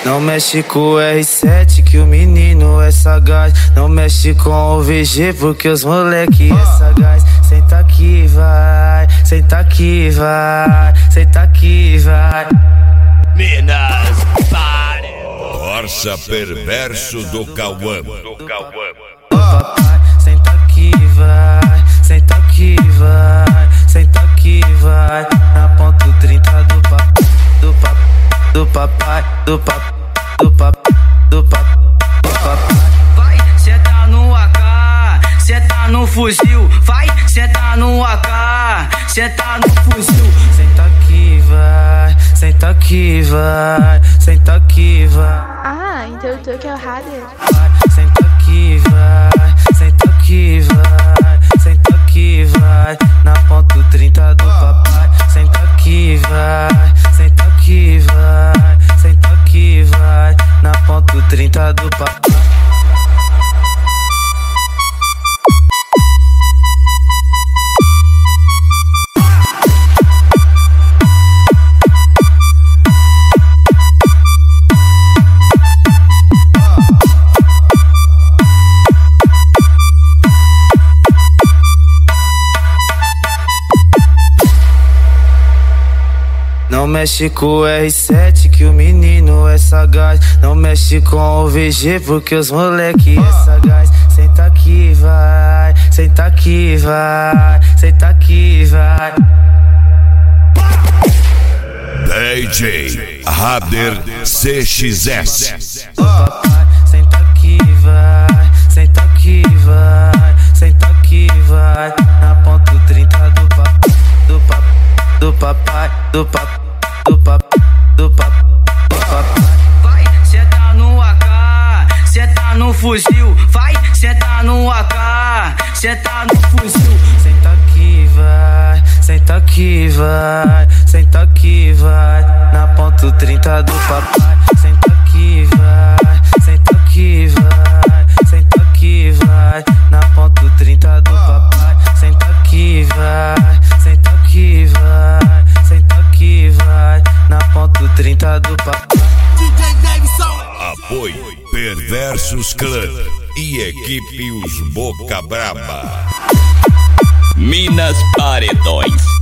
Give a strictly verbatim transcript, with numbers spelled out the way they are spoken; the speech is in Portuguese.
Não mexe com o R sete que o menino é sagaz. Não mexe com o V G porque os moleque é sagaz. Senta aqui, vai, senta aqui, vai, senta aqui, vai. Minas Party. Corsa perverso do Cauã. Papai, senta aqui, vai, senta aqui, vai, senta aqui, vai. Na ponto trinta do papai, do papai, do papai, do papai, do papai, do papai, do papai. Vai, senta no A K, senta no fuzil. Vai, senta no A K, senta no fuzil. Senta aqui, vai, senta aqui, vai, senta aqui, vai. Ah, então tu que é o Hader. Senta aqui, vai, senta aqui, vai, senta aqui, vai. Na ponto trinta do papai. Senta aqui, vai, senta aqui, vai, senta aqui, vai. Na ponto trinta do papai. Não mexe com o R sete que o menino é sagaz. Não mexe com o V G porque os moleque é sagaz. Senta aqui, vai, senta aqui, vai, senta aqui, vai. D J Hader C X S. Papai, senta aqui, vai, senta aqui, vai, senta aqui, vai. Na ponto trinta do papai, do papai, do papai, do papai, do papai, do papai, do papai. Vai, senta no A K, senta no fuzil. Vai, senta no A K, senta no fuzil. Senta aqui, vai, senta aqui, vai, senta aqui, vai. Na ponto trinta do papai. Senta aqui, vai, senta aqui, vai, senta aqui, vai. Na ponto trinta do papai. Senta aqui, vai, senta aqui, vai, senta aqui, vai. Na ponto trinta do papai. Apoio Perversos Clã e equipe Os Boca Braba. Minas Paredões.